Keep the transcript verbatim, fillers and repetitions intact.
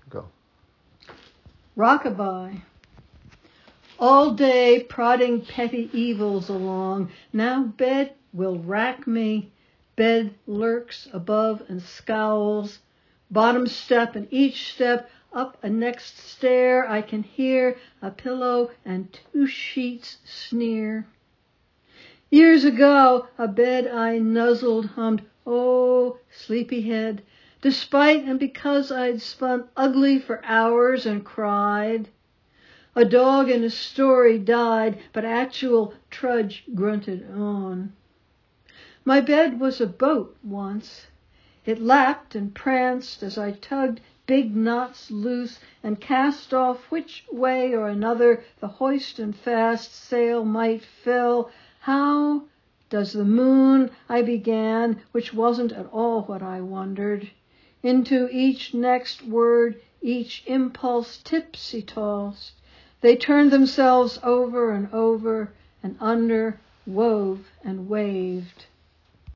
Go. Rockabye. All day prodding petty evils along. Now bed will rack me. Bed lurks above and scowls. Bottom step and each step up a next stair I can hear a pillow and two sheets sneer. Years ago a bed I nuzzled hummed, oh, sleepyhead, despite and because I'd spun ugly for hours and cried. A dog in a story died, but actual trudge grunted on. My bed was a boat once. It lapped and pranced as I tugged big knots loose and cast off which way or another the hoist and fast sail might fill. How does the moon, I began, which wasn't at all what I wondered, into each next word, each impulse tipsy-tossed. They turned themselves over and over and under, wove and waved.